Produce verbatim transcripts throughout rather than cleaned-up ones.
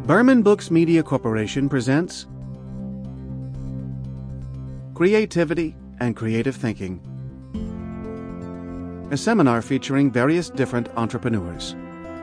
Berman Books Media Corporation presents Creativity and Creative Thinking, a seminar featuring various different entrepreneurs.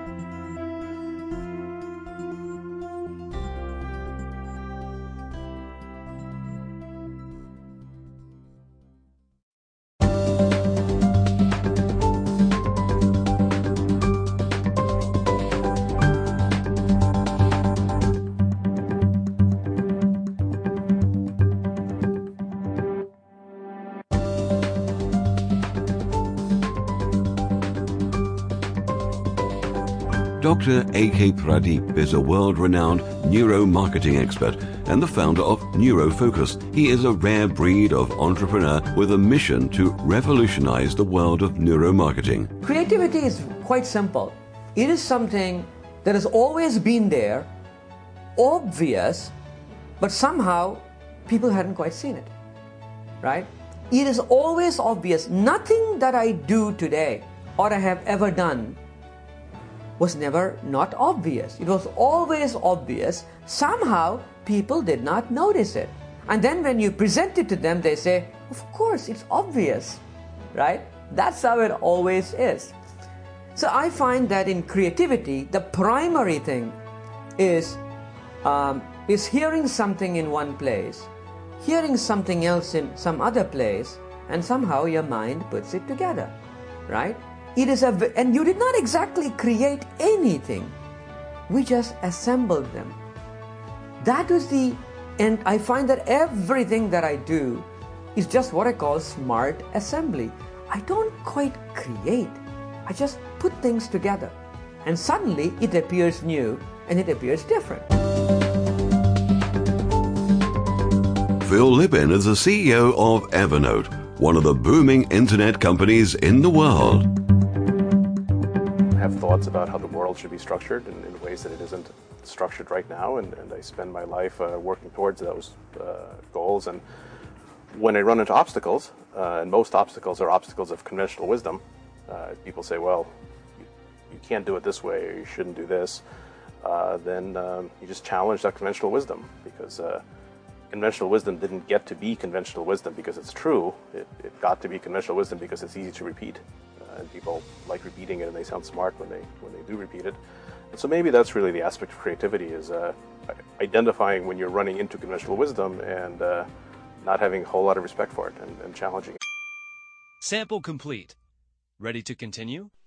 Doctor A K Pradeep is a world-renowned neuromarketing expert and the founder of NeuroFocus. He is a rare breed of entrepreneur with a mission to revolutionize the world of neuromarketing. Creativity is quite simple. It is something that has always been there, obvious, but somehow people hadn't quite seen it, right? It is always obvious. Nothing that I do today or I have ever done was never not obvious. It was always obvious. Somehow people did not notice it. And then when you present it to them, they say, of course, it's obvious, right? That's how it always is. So I find that in creativity, the primary thing is, um, is hearing something in one place, hearing something else in some other place, and somehow your mind puts it together, right? It is a, and you did not exactly create anything. We just assembled them. That was the, and I find that everything that I do is just what I call smart assembly. I don't quite create. I just put things together. And suddenly it appears new and it appears different. Phil Lippin is the C E O of Evernote, one of the booming internet companies in the world. Have thoughts about how the world should be structured in, in ways that it isn't structured right now, and, and I spend my life uh, working towards those uh, goals. And when I run into obstacles, uh, and most obstacles are obstacles of conventional wisdom, uh, people say, well, you, you can't do it this way, or you shouldn't do this, uh, then um, you just challenge that conventional wisdom, because uh, conventional wisdom didn't get to be conventional wisdom because it's true. It, it got to be conventional wisdom because it's easy to repeat. And people like repeating it, and they sound smart when they when they do repeat it. And so maybe that's really the aspect of creativity, is uh, identifying when you're running into conventional wisdom and uh, not having a whole lot of respect for it, and, and challenging it. Sample complete. Ready to continue?